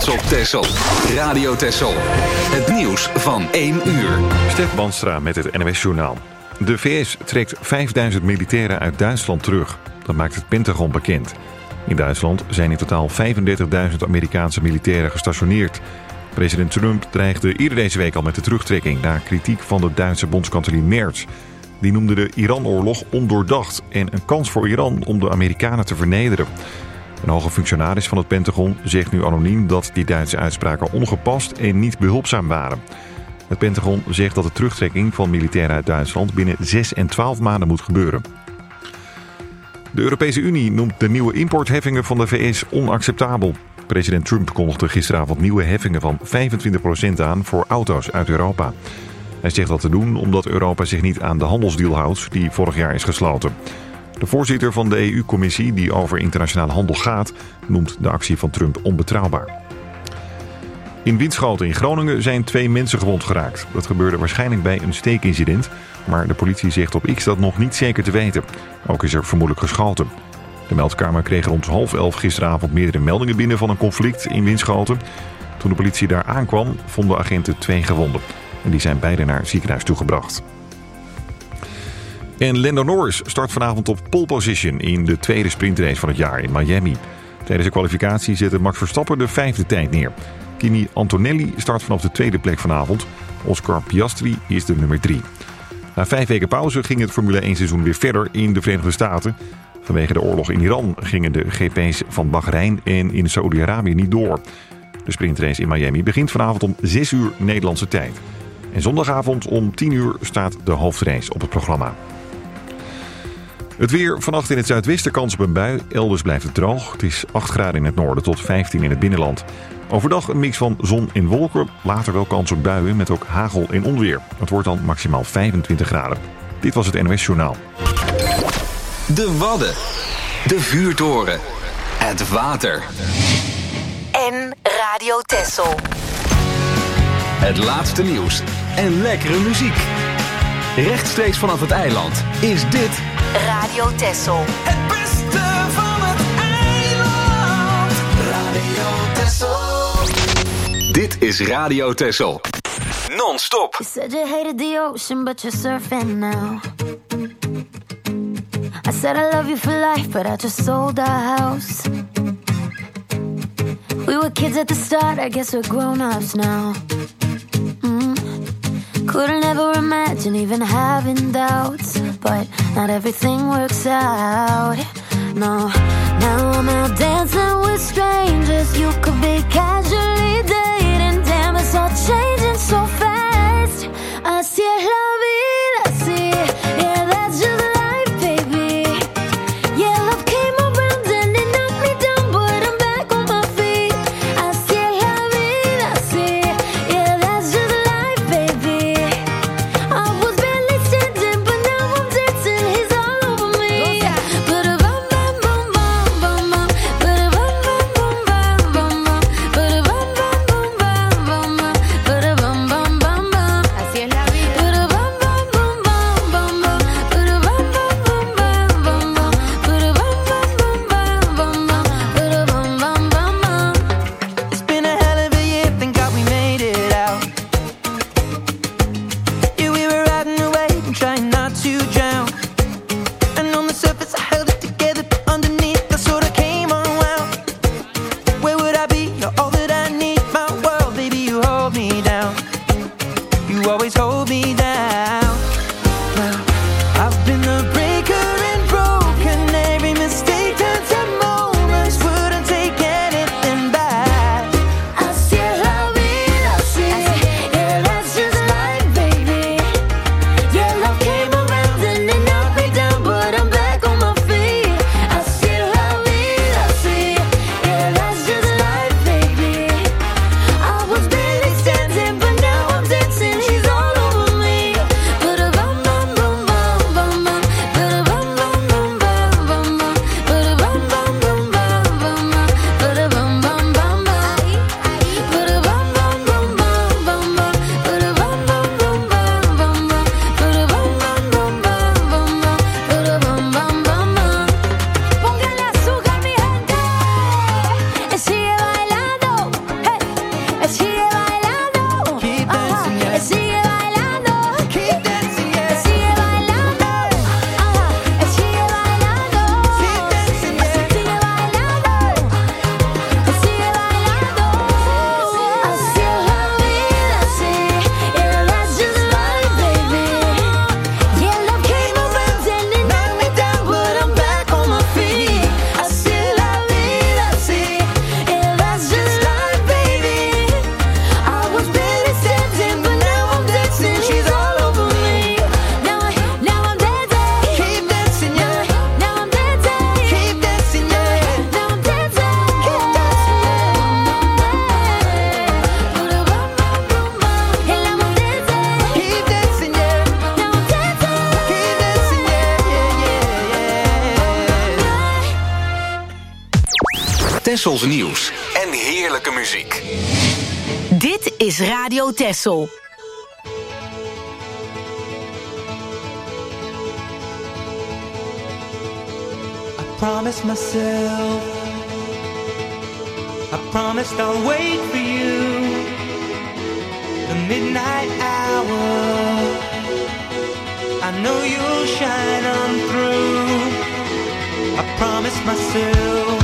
trots op Texel. Radio Texel. Het nieuws van 1 uur. Stef Banstra met het NOS Journaal. De VS trekt 5000 militairen uit Duitsland terug. Dat maakt het Pentagon bekend. In Duitsland zijn in totaal 35.000 Amerikaanse militairen gestationeerd. President Trump dreigde eerder deze week al met de terugtrekking na kritiek van de Duitse bondskanselier Merz. Die noemde de Iran-oorlog ondoordacht en een kans voor Iran om de Amerikanen te vernederen. Een hoge functionaris van het Pentagon zegt nu anoniem dat die Duitse uitspraken ongepast en niet behulpzaam waren. Het Pentagon zegt dat de terugtrekking van militairen uit Duitsland binnen 6 en 12 maanden moet gebeuren. De Europese Unie noemt de nieuwe importheffingen van de VS onacceptabel. President Trump kondigde gisteravond nieuwe heffingen van 25% aan voor auto's uit Europa. Hij zegt dat te doen omdat Europa zich niet aan de handelsdeal houdt die vorig jaar is gesloten. De voorzitter van de EU-commissie die over internationale handel gaat, noemt de actie van Trump onbetrouwbaar. In Winschoten in Groningen zijn 2 mensen gewond geraakt. Dat gebeurde waarschijnlijk bij een steekincident, maar de politie zegt op X dat nog niet zeker te weten. Ook is er vermoedelijk geschoten. De meldkamer kreeg rond 10:30 gisteravond meerdere meldingen binnen van een conflict in Winschoten. Toen de politie daar aankwam, vonden agenten 2 gewonden. En die zijn beide naar het ziekenhuis toegebracht. En Lando Norris start vanavond op pole position in de tweede sprintrace van het jaar in Miami. Tijdens de kwalificatie zette Max Verstappen de 5e tijd neer. Kimi Antonelli start vanaf de 2e plek vanavond. Oscar Piastri is de nummer 3. Na 5 weken pauze ging het Formule 1 seizoen weer verder in de Verenigde Staten. Vanwege de oorlog in Iran gingen de GP's van Bahrein en in Saudi-Arabië niet door. De sprintrace in Miami begint vanavond om 6 uur Nederlandse tijd. En zondagavond om 10 uur staat de hoofdrace op het programma. Het weer, vannacht in het zuidwesten kans op een bui. Elders blijft het droog. Het is 8 graden in het noorden tot 15 in het binnenland. Overdag een mix van zon en wolken. Later wel kans op buien met ook hagel en onweer. Het wordt dan maximaal 25 graden. Dit was het NOS Journaal. De Wadden. De vuurtoren. Het water. En Radio Texel. Het laatste nieuws en lekkere muziek. Rechtstreeks vanaf het eiland is dit Radio Texel. Het beste van het eiland. Radio Texel. Dit is Radio Texel. Non-stop. You said you hated the ocean, but you're surfing now. I said I love you for life, but I just sold our house. We were kids at the start, I guess we're grown-ups now. Couldn't ever imagine even having doubts, but not everything works out. No, now I'm out dancing with strangers. You could be casually dating. Damn, it's all changing so fast. Así es la vida, sí. Yeah, that's just life, baby. Yeah, love came around and it knocked me down, but I'm back on my feet. Así es la vida, sí. Yeah, that's just life, baby. I was barely standing, but now I'm dancing. He's all over me. But a bum bum bum bum bum bum. But a bum bum bum bum bum bum. Tessels nieuws en heerlijke muziek. Dit is Radio Tessel. Promise myself, I promised I'll wait for you. The midnight hour, I know you'll shine on through. I promised myself,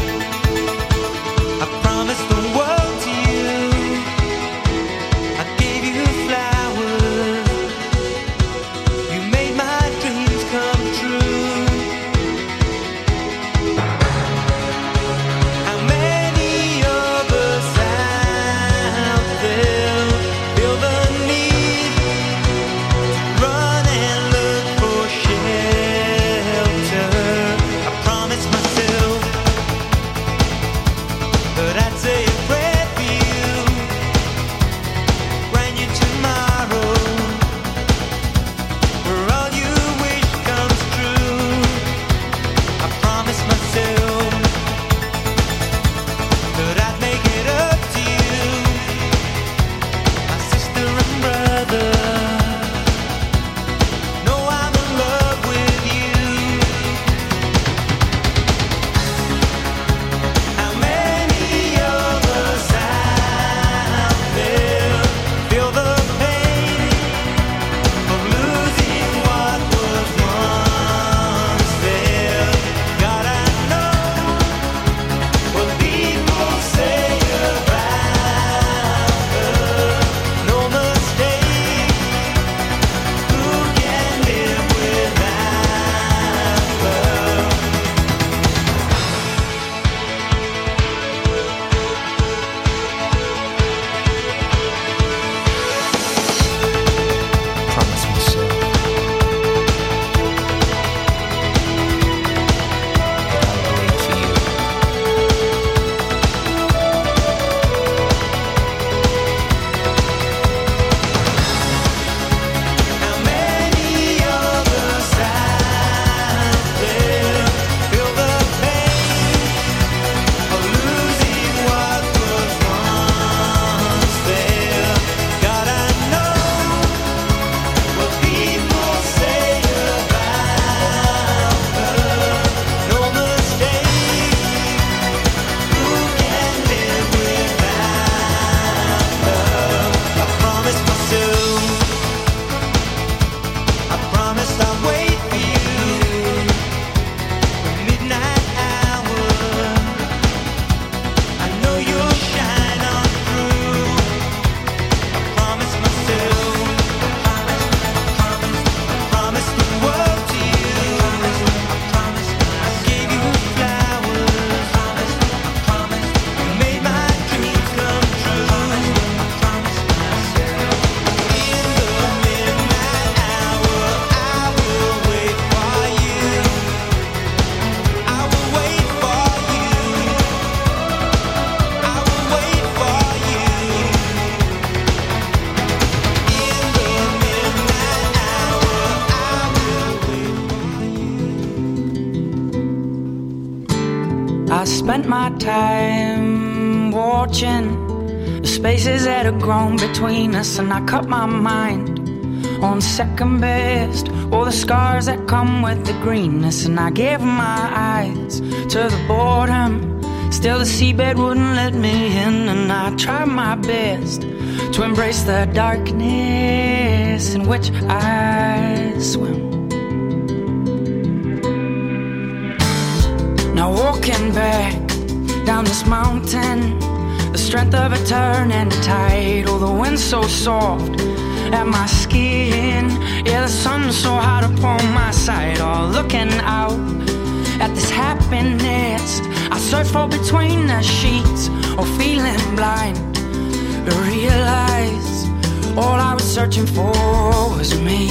I promised the world to you. I gave you flowers, you made my dreams come true. I spent my time watching the spaces that had grown between us, and I cut my mind on second best, all the scars that come with the greenness. And I gave my eyes to the boredom, still the seabed wouldn't let me in. And I tried my best to embrace the darkness in which I swim. Now walking back down this mountain, the strength of a turning tide. Oh, the wind's so soft at my skin, yeah, the sun's so hot upon my side. Oh, looking out at this happiness I search for between the sheets, or feeling blind to realize all I was searching for was me.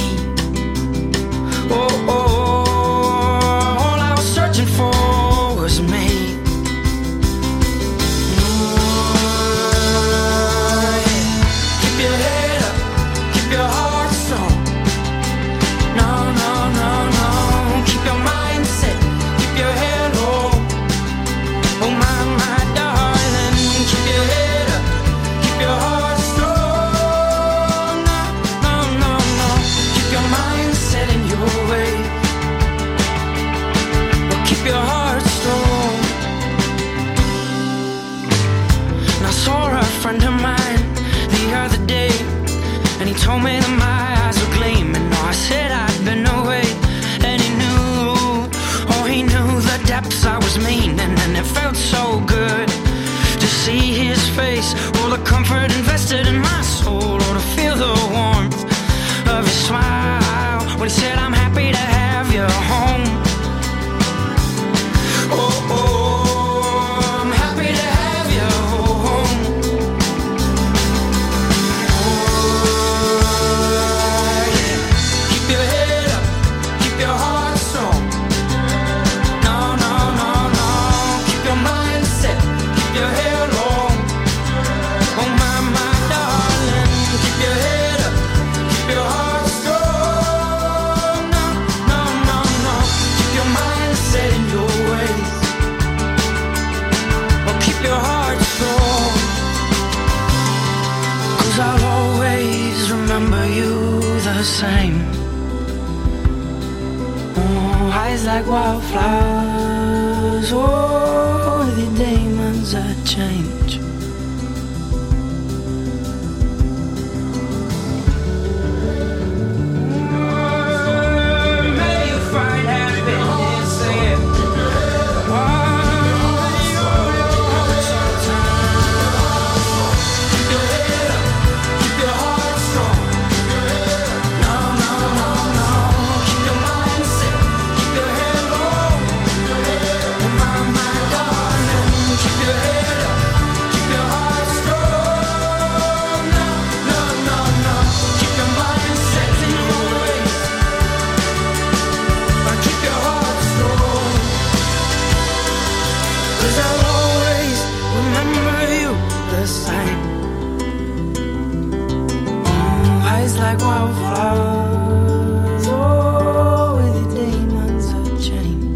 Oh, oh, all I was searching for was me. Keep your head up, keep your heart strong. No, no, no, no. Keep your mind set, keep your head low. Oh my, my. told me that my eyes were gleaming. No, I said I'd been away, and he knew the depths I was meaning, and it felt so good to see his face, all the comfort invested in my soul, or to feel the warmth of his smile when he said, I'm happy to have you home. Oh, oh, I'm happy to have you home. Oh, yeah. Keep your head up, keep your heart strong. No, no, no, no. Keep your mind set, keep your head long. Oh, my darling, keep your head up, keep your heart strong. No, no, no, no. Keep your mind set in your ways. Oh, keep your heart strong. 'Cause I'll always remember you the same. Oh, eyes like wildflowers. Oh, the demons that change. May you find happiness in keep your head up, keep your heart strong. No, no, no, no. Keep your mind set, keep your head low. Oh, my darling, keep your head up, keep your heart strong. No, no, no, no. Keep your mind set in your ways. But keep your heart strong. 'Cause I'll always remember you the same. Oh, eyes like wildflowers. Oh, with the demons of change.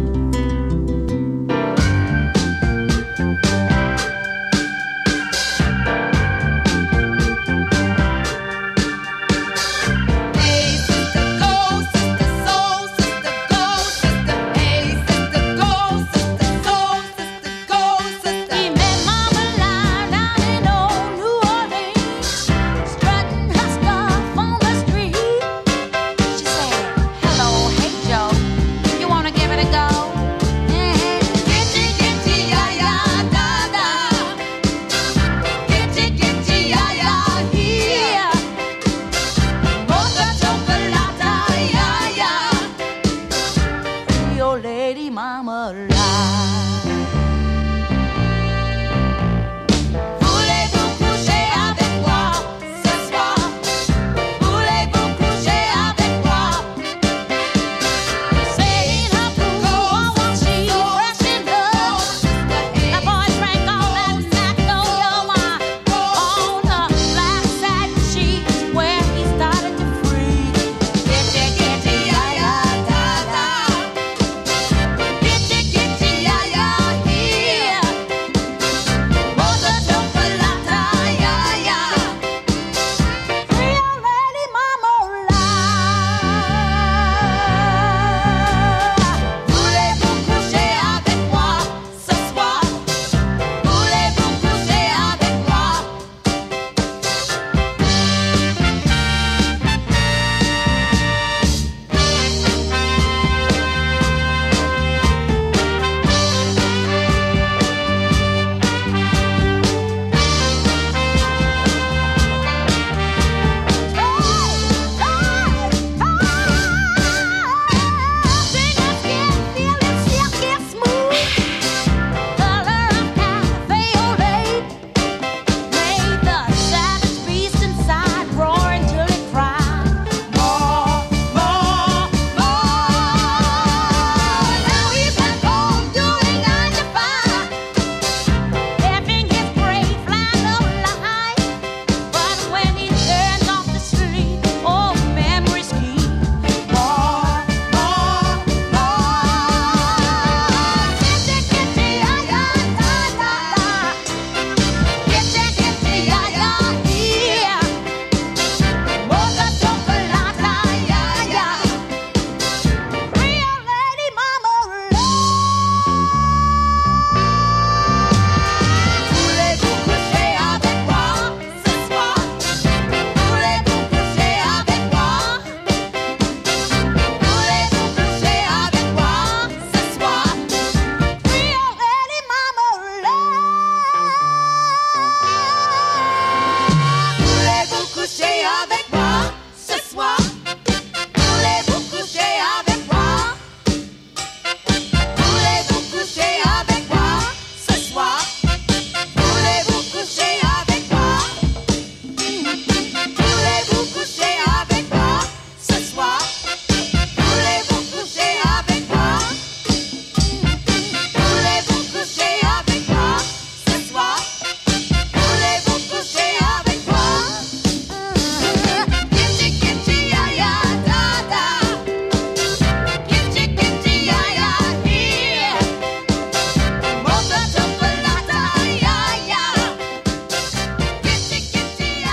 Hey, sister, go, sister, soul, sister, go, sister. Hey, sister, go, sister, soul, sister, go, sister. He met Mama Line down in old New Orleans, strutting her stuff on the street.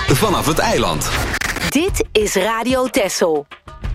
vanaf het eiland. Dit is Radio Texel.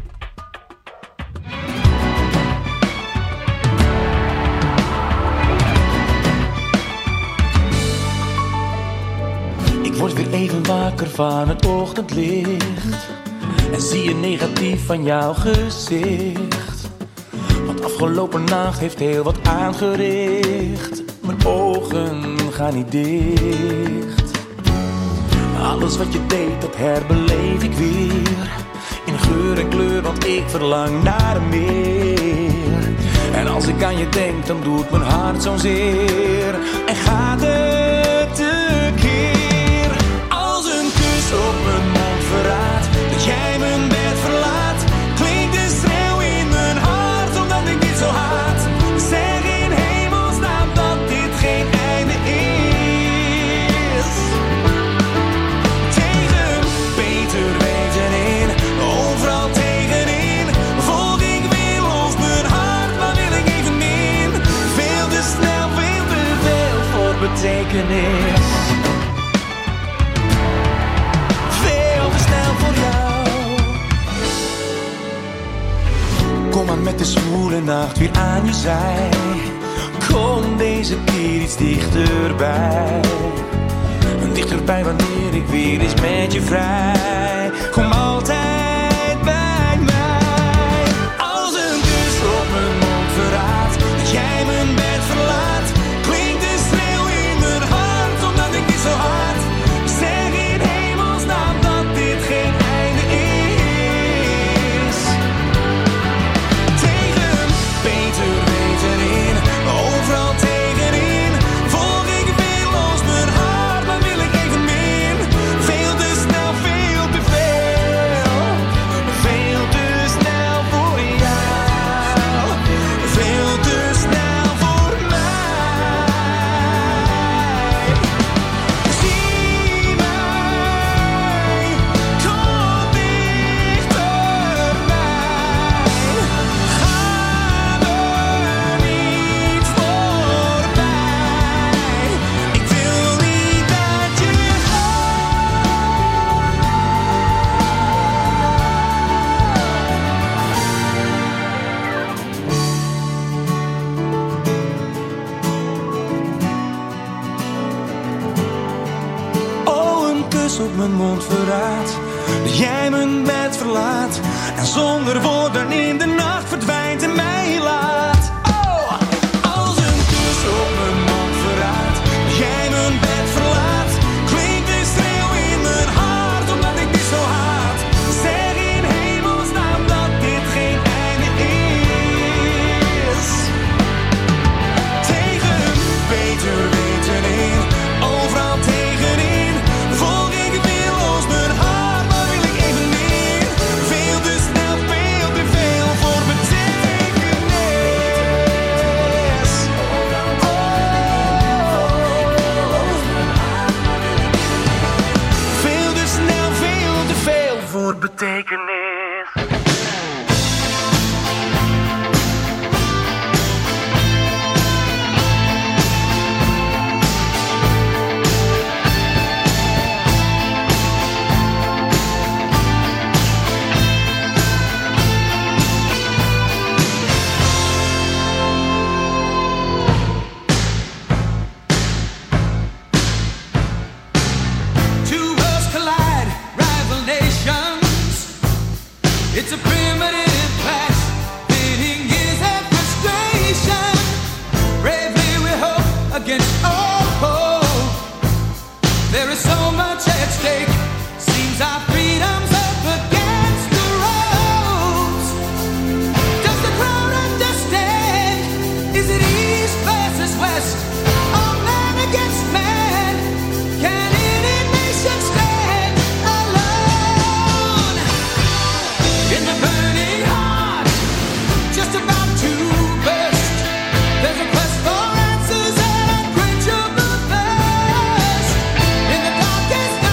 Ik word weer even wakker van het ochtendlicht en zie je negatief van jouw gezicht. Want afgelopen nacht heeft heel wat aangericht. Mijn ogen gaan niet dicht. Alles wat je deed, dat herbeleef ik weer. In geur en kleur, want ik verlang naar meer. En als ik aan je denk, dan doet mijn hart zo'n zeer. En gaat het tekeer. Als een kus op mijn mond verraadt dat jij mijn bed verlaat, klinkt de schreeuw in mijn hart omdat ik dit zo haat. Zeg in hemelsnaam dat dit geen einde is. Tegen beter weten in, overal tegenin, volg ik weerloos mijn hart, maar wil ik even min. Veel te snel, veel te veel voor betekenis. Veel te snel voor jou. Kom maar met de zwoele nacht weer aan je zij. Kom deze keer iets dichterbij. Dichterbij wanneer ik weer eens met je vrij. Kom altijd bij mij. Als een kus op mijn mond verraadt dat jij mijn bed verlaat, klinkt de schreeuw in mijn hart omdat ik dit zo haat. Zeg in hemelsnaam dat dit geen einde is. Tegen beter weten in, overal tegenin, volg ik weerloos mijn hart, maar wil ik even min. Veel te snel, veel te veel. Veel te snel voor jou. Veel te snel voor mij. Zie mij, kom dichterbij. Ga me niet voorbij. Ik wil niet dat je Oh, een kus op mijn mond verraadt dat jij mijn bed verlaat en zonder woorden in de nacht verdwijnt en mij laat. Oh, als een kus op mijn mond verraadt dat jij mijn bed verlaat, klinkt de schreeuw in mijn hart omdat ik dit zo haat. Zeg in hemelsnaam dat dit geen einde is. Tegen beter weten in, overal tegenin, volg ik weerloos mijn hart, maar wil ik even meer. Veel te snel, veel te veel voor betekenis. Veel te snel, veel te veel voor betekenis. Two worlds collide, rival nations. It's a primitive clash, pitting years of frustration. Bravely we hope against all hope. There is so much at stake. Seems our freedom's up against the ropes. Does the crowd understand? Is it east versus west? Or man against man? Can any nation stand alone? In the burning heart, just about to burst, there's a quest for answers and unquenchable thirst. In the darkest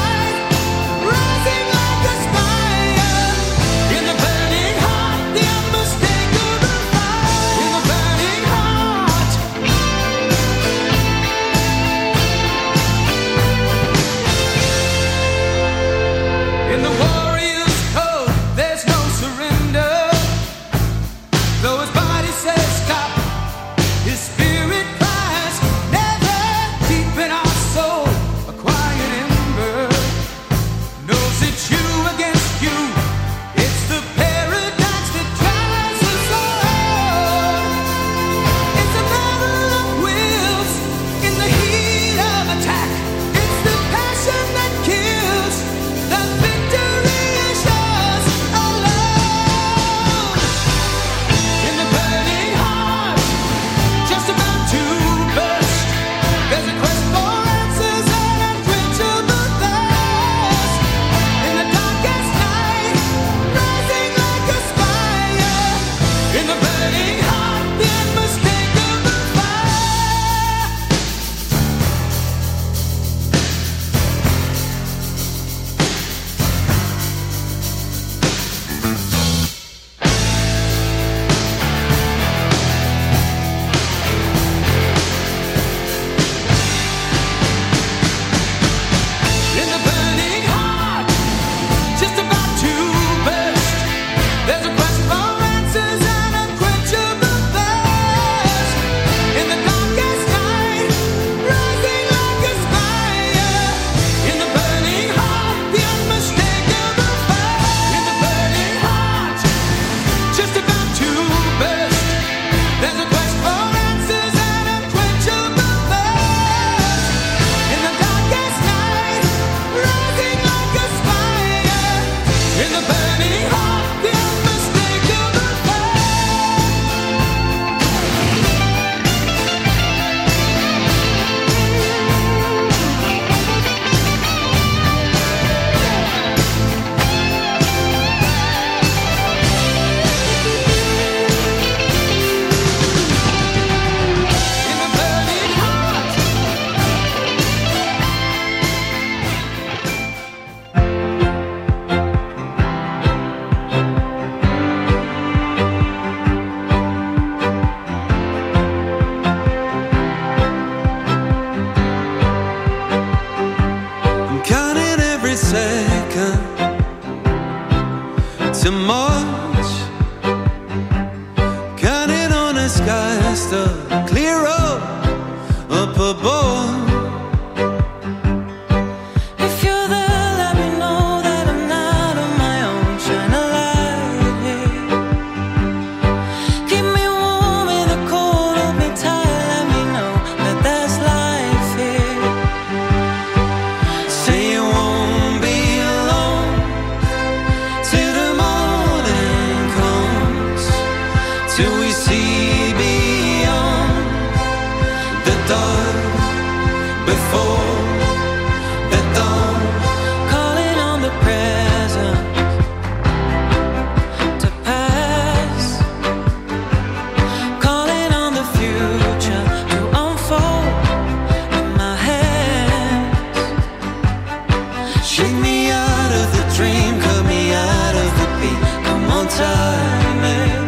Shake me out of the dream, cut me out of the beat. Come on, time it.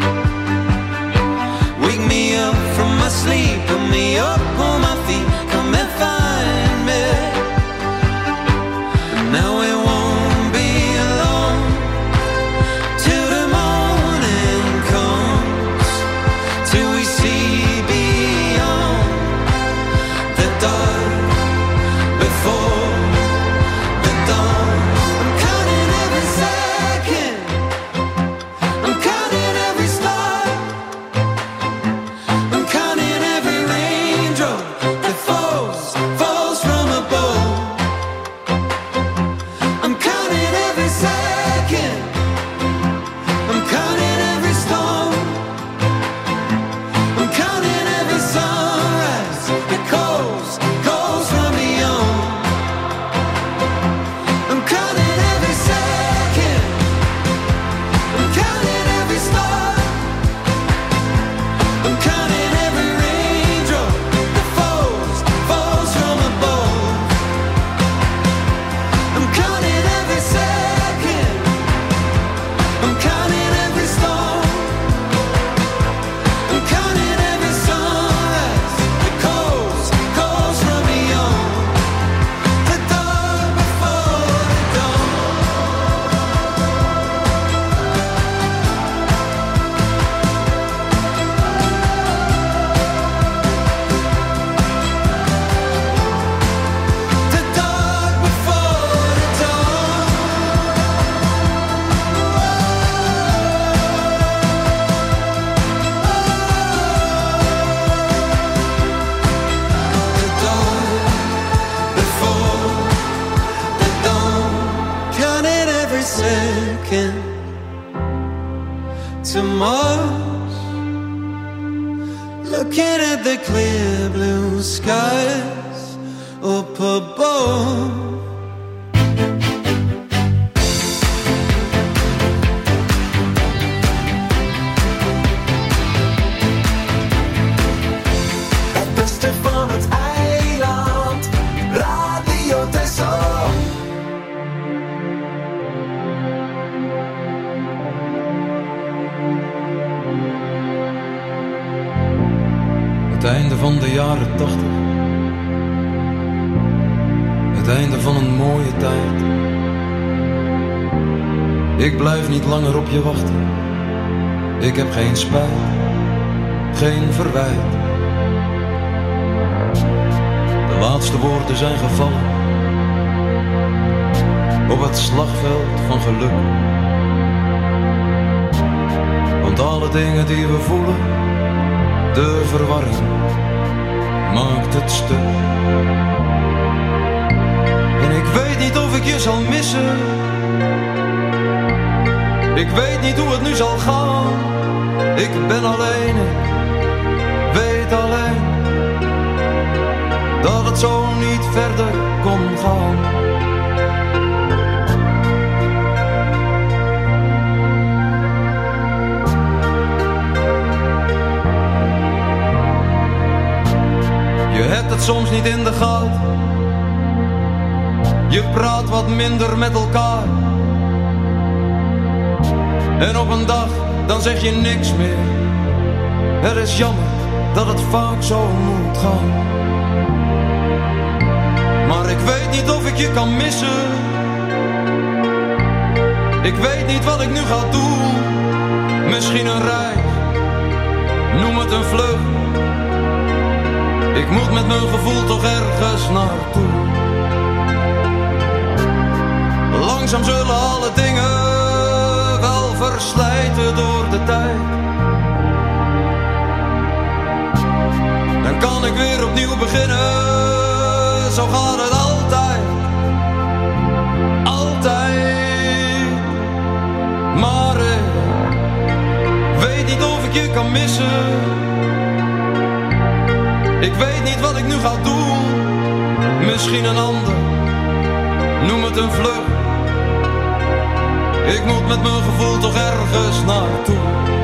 Wake me up from my sleep, put me up on my feet. Come and find me. Now it won't be long till the morning comes, till we see beyond the dark before the dawn. I'm counting every second, I'm counting every star, I'm counting every raindrop that falls from above. I'm counting every second, I'm counting every storm, I'm counting every sunrise that calls from beyond. I'm counting every second, I'm counting every star, I'm counting every raindrop that falls from above. I'm counting every second, I'm counting every storm, I'm counting every sunrise that calls from beyond the dark before the dawn. The dark before the dawn. The dark before the dawn. Counting every second to Mars, looking at the clear blue skies up above. Het beste van het eiland, Radio Texel. Het einde van de jaren 80. Het einde van een mooie tijd. Ik blijf niet langer op je wachten. Ik heb geen spijt, geen verwijt. De laatste woorden zijn gevallen op het slagveld van geluk. Want alle dingen die we voelen, de verwarring maakt het stuk. En ik weet niet of ik je zal missen. Ik weet niet hoe het nu zal gaan. Ik ben alleen, ik weet alleen dat het zo niet verder kon gaan. Je hebt het soms niet in de gaten. Je praat wat minder met elkaar. En op een dag, dan zeg je niks meer. Het is jammer dat het vaak zo moet gaan. Maar ik weet niet of ik je kan missen. Ik weet niet wat ik nu ga doen. Misschien een reis, noem het een vlucht. Ik moet met mijn gevoel toch ergens naartoe. Langzaam zullen alle dingen wel verslijten door de tijd. Dan kan ik weer opnieuw beginnen. Zo gaat het altijd. Altijd. Maar ik weet niet of ik je kan missen. Ik weet niet wat ik nu ga doen. Misschien een ander, noem het een vlucht. Ik moet met mijn gevoel toch ergens naartoe.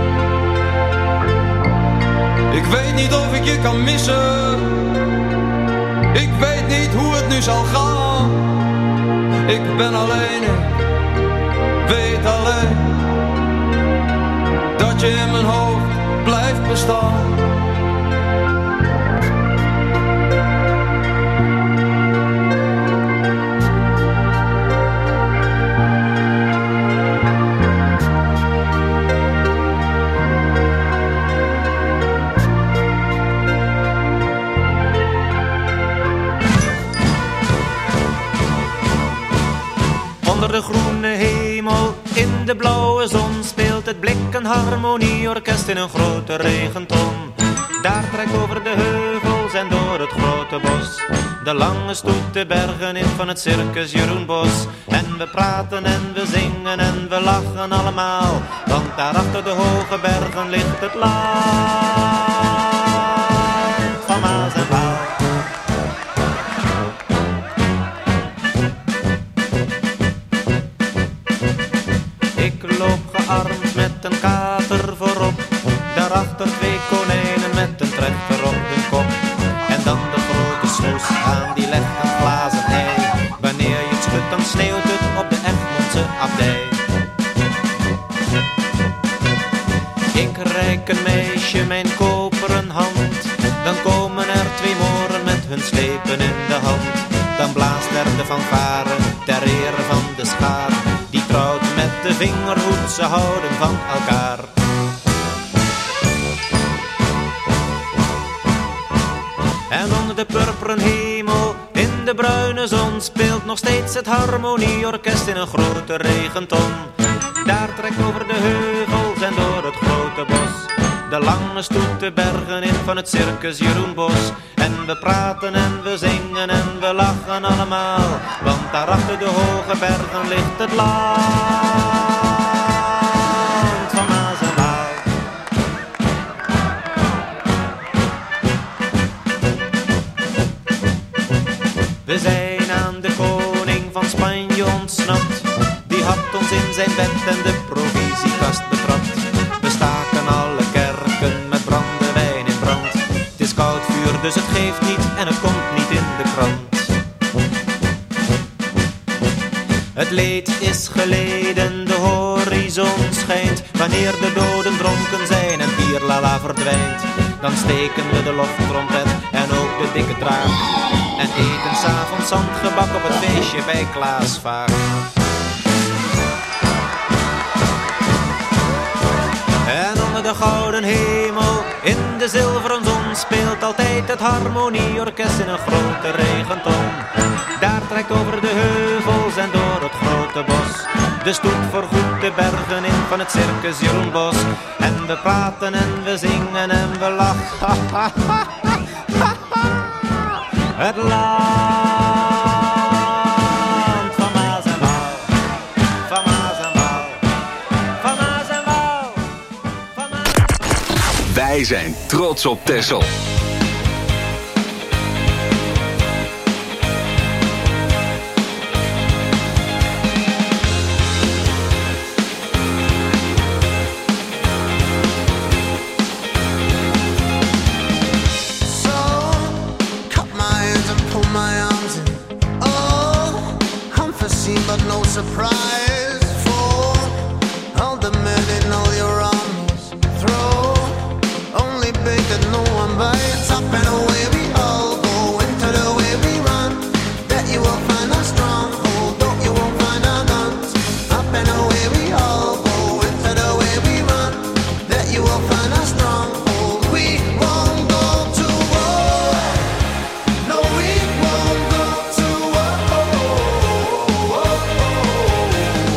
Ik weet niet of ik je kan missen. Ik weet niet hoe het nu zal gaan. Ik ben alleen, ik weet alleen dat je in mijn hoofd blijft bestaan. Onder de groene hemel, in de blauwe zon, speelt het blik een harmonieorkest in een grote regenton. Daar trekt over de heuvels en door het grote bos de lange stoet de bergen in van het circus Jeroen Bos. En we praten en we zingen en we lachen allemaal, want daar achter de hoge bergen ligt het land van Maas en Waal. Ik loop gearmd met een kater voorop, daarachter 2 konijnen met een trechter op hun kop. En dan de grote snoes aan, die legt een glazen ei. Wanneer je het schudt, dan sneeuwt het op de Egmondse abdij. Ik reik een meisje mijn koperen hand, dan komen er 2 moren met hun slepen in de hand. Dan blaast er de fanfare ter ere van de schaar, die trouwt met de vingerhoed, ze houden van elkaar. En onder de purperen hemel, in de bruine zon, speelt nog steeds het harmonieorkest in een grote regenton. Daar trekt over de heuvels en door het grote bos de lange stoet de bergen in van het circus Jeroen Bos. En we praten en we zingen en we lachen allemaal, want daar achter de hoge bergen ligt het land van Maas en Waal. We zijn aan de koning van Spanje ontsnapt, die had ons in zijn bed en de provisiekast betrapt. We staken alle kerken met brandewijn in brand. Het is koud vuur, dus het geeft niet en het komt niet in de krant. Het leed is geleden, de horizon schijnt. Wanneer de doden dronken zijn en bierlala verdwijnt, dan steken we de loftrompet en ook de dikke draak en eten 's avonds zandgebak op het feestje bij Klaas Vaak. En onder de gouden hemel, in de zilveren zon, speelt altijd het harmonieorkest in een grote regenton. Daar trekt over de heuvels en door het grote bos de stoet voorgoed de bergen in van het circus Jeroen Bos. En we praten en we zingen en we lachen. Het land van Maas en Waal, van Maas en Waal, van Maas en Waal, van Maas en Waal. Wij zijn trots op Texel. Surprise for all the men in all your armies. Throw only big that no one bites. Up and away we all go into the way we run. That you will find us stronghold, though you won't find our guns. Up and away we all go into the way we run. That you will find us stronghold. We won't go to war. No, we won't go to war.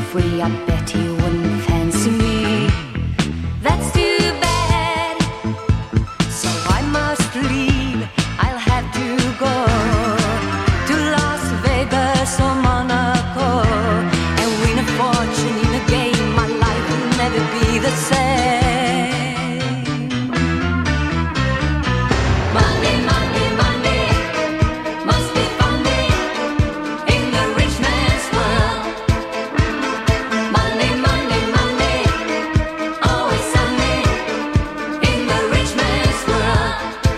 free, I bet he wouldn't fancy me. That's too bad, so I must leave. I'll have to go to Las Vegas or Monaco and win a fortune in a game. My life will never be the same. Money, money, money must be funny in the rich man's world. Money, money, money, always sunny in the rich man's world.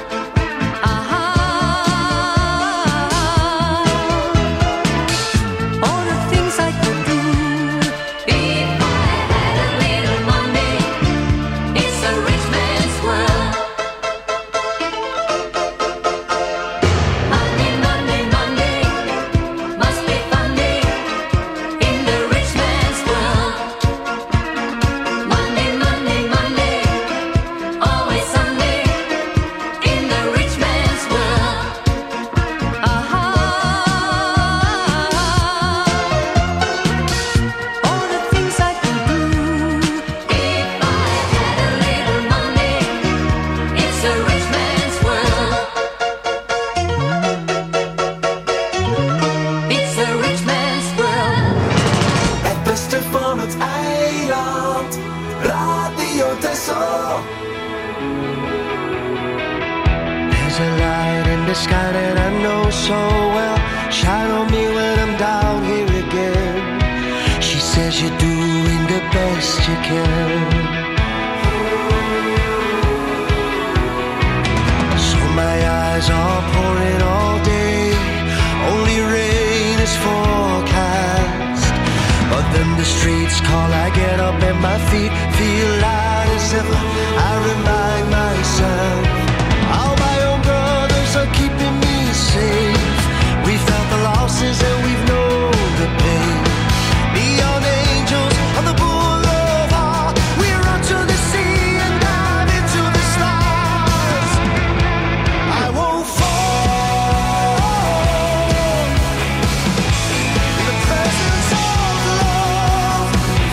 All the things I could do if I had a little money. It's a rich man's world. Money, money, money must be funny in the rich man's world. Money, money, money, always sunny in the rich man's world. All the things I could do if I had a little money. It's a rich man's world. It's a rich man's world. Het beste van het eiland. Radio Texel. There's a light in the sky that I know so well. Shine on me when I'm down here again. She says you're doing the best you can. So my eyes are pouring all day. Only rain is forecast. But then the streets call, I get up and my feet feel light as ever. I remind myself how my own brothers are keeping me safe. We felt the losses and we've known the pain. Neon angels on the boulevard. We run to the sea and dive into the stars. I won't fall in the presence of love.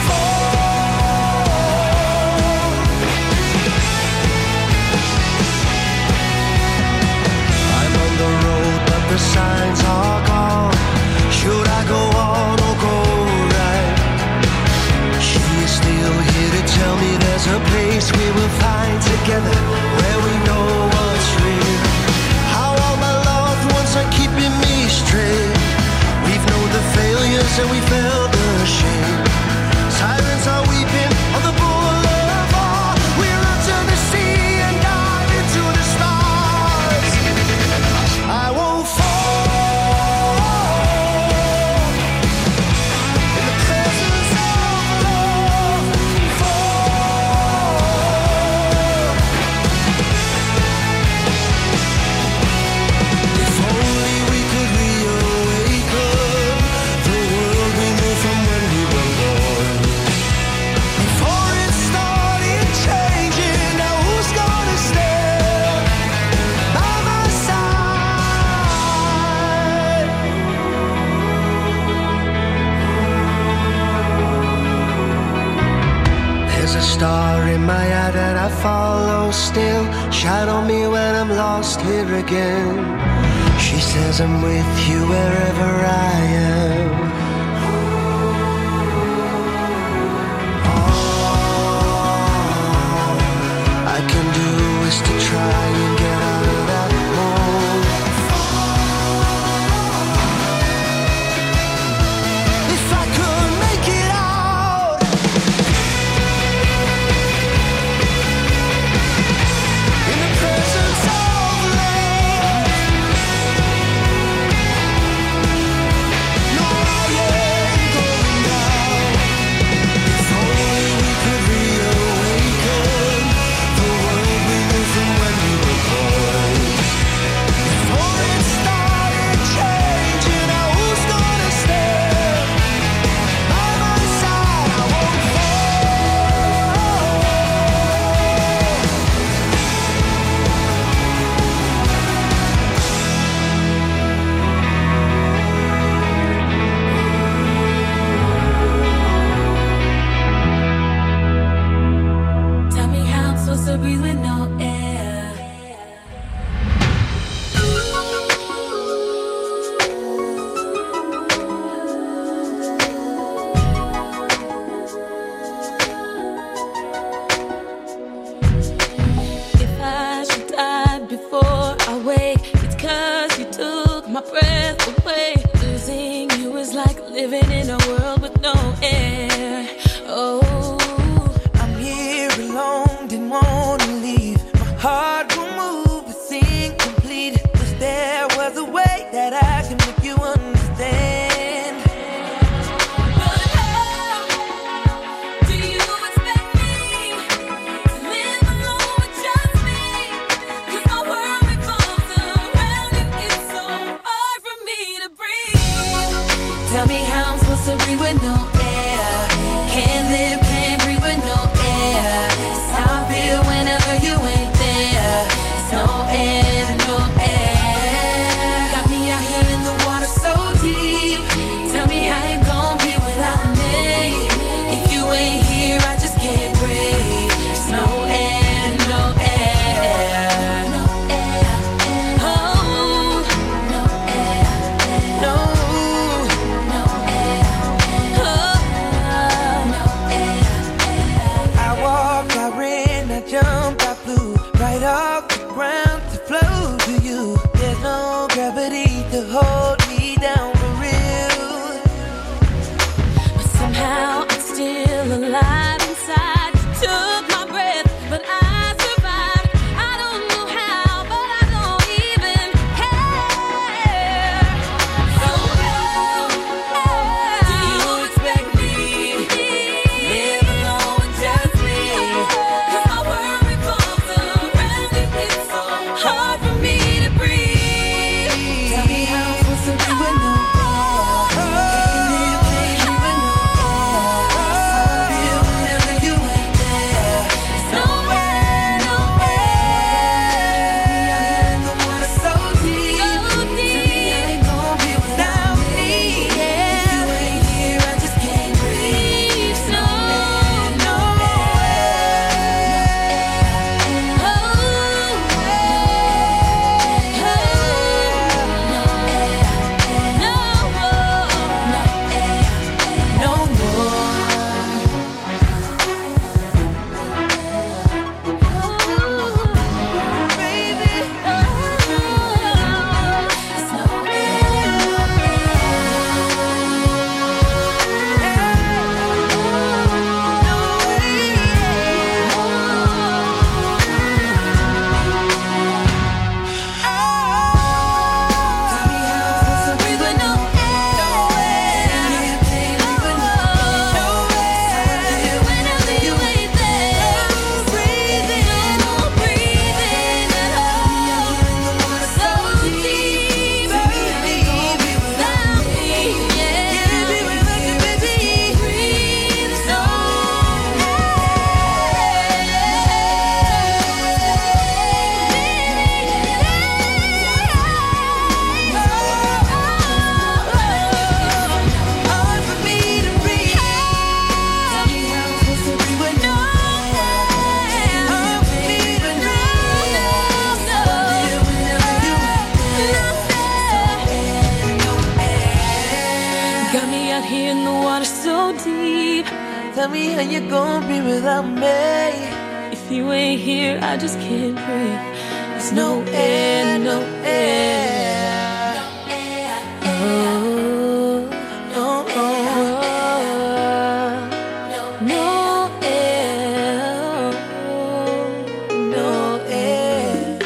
I'm on the road, but the signs are gone. Should I go on or go right? She is still here to tell me there's a place we will find together, where we know what's real. How all my loved ones are keeping me straight. We've known the failures and we felt the shame. Sirens are weeping on the boulevard. We run to the sea and dive into the stars. I won't fall in the presence of love. If only we could reawaken the world we knew from when we were born. Before it started changing, now who's gonna stand by my side? There's a star in my eye that I follow still. Shine on me when I'm lost here again. She says I'm with you wherever I am. All I can do is to try and get out of that hole. If I could make it out in the presence of love. No breath away. Losing you is like living in a world with no air. Oh, I'm here alone, didn't want to leave. My heart will move, it's incomplete. Wish there was a way that I can make you understand. Tell me how I'm supposed to breathe with no air. Can't live, can't breathe with no air. It's how I feel whenever you ain't there. It's no air, no air. Got me out here in the water so deep. Tell me how you gon' be without me. If you ain't here, I just can't breathe. It's no air, no air. No air. Oh, no air. No. Jump, I flew right off the ground to flow to you. There's no gravity to hold me down for real. But somehow I'm still alive inside. You took my breath, but I survived. I don't know how, but I don't even care. So do you expect me to live alone with just me? Hard for me to breathe. Tell me how I'm supposed to be with no air. Can't live, can't breathe with no air. I feel whenever you ain't there. There's no air, no air. Me out here in the water so deep. Tell me how you gon' be without me. If you ain't here, I just can't breathe. No air, no Tell me how you gon' be without me. If you ain't here, I just can't breathe. There's no air, no air. Oh, no air. No air. No air.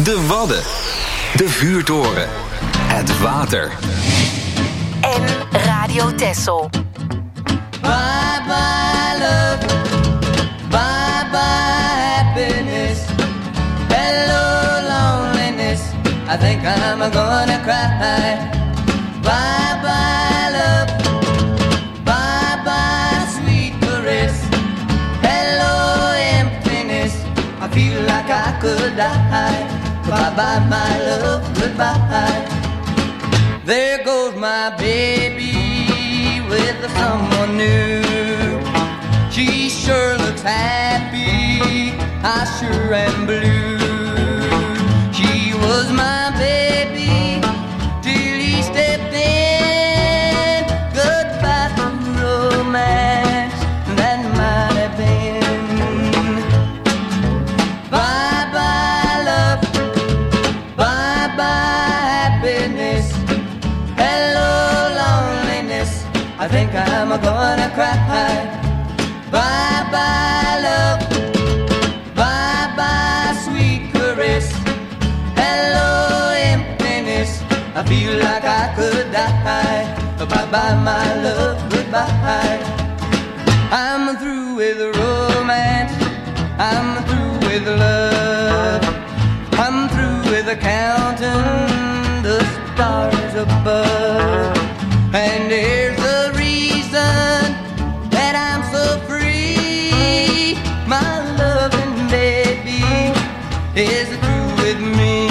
De Wadden. De Vuurtoren. Het water. En Radio Texel. Bye bye love, bye bye happiness, hello loneliness, I think I'm gonna cry. Bye bye love, bye bye sweet caress, hello emptiness, I feel like I could die. Bye bye my love, goodbye. There goes my baby with someone new. She sure looks happy, I sure am blue. She was my baby till he stepped in. Goodbye to romance, that might have been. Bye bye love, bye bye happiness, hello loneliness, I think I'm gonna cry. Bye bye love, bye bye sweet caress, hello emptiness, I feel like I could die. Bye bye my love, goodbye. I'm through with romance, I'm through with love, I'm through with counting the stars above. And here's the reason that I'm so free. My loving baby is through with me.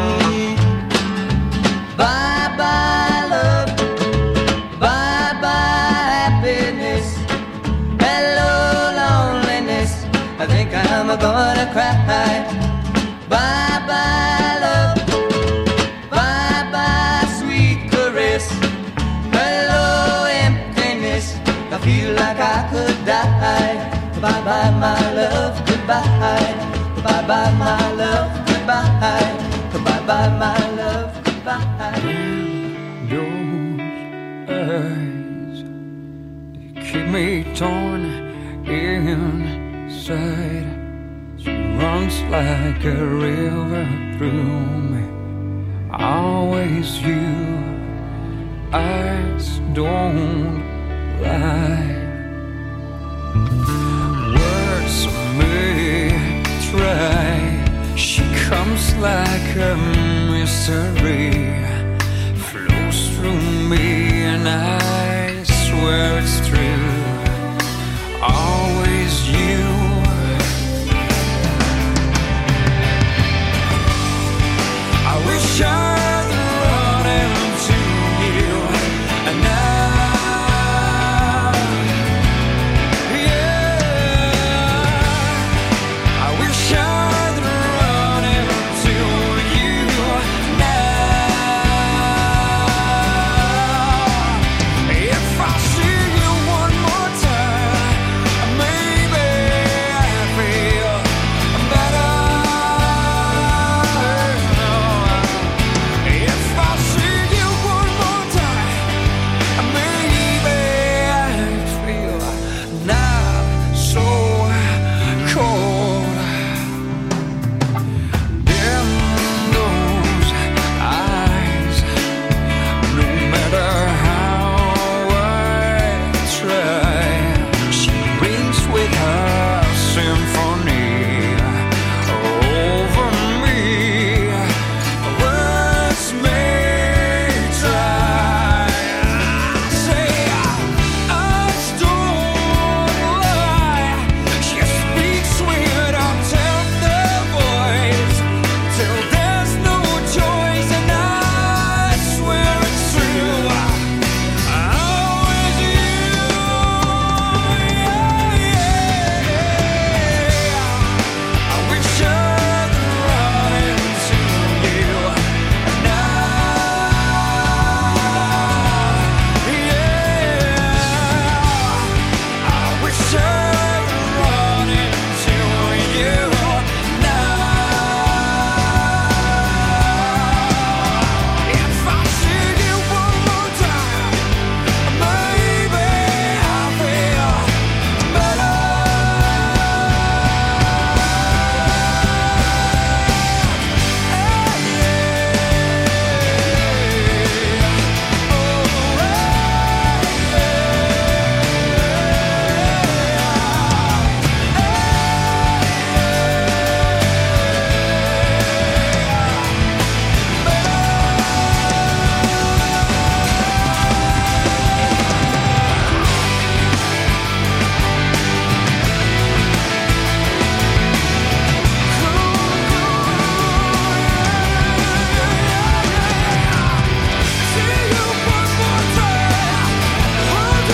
Bye bye love, bye bye happiness, hello loneliness, I think I'm gonna cry. Bye bye love, bye bye sweet caress, hello emptiness, I feel like I could die. Bye bye my love, goodbye. Bye bye my love, goodbye. Bye bye my love, goodbye. Those eyes, they keep me torn inside. She runs like a river through me. Always you, eyes don't lie. Words may try. She comes like a mystery, flows through me, and I swear it's true.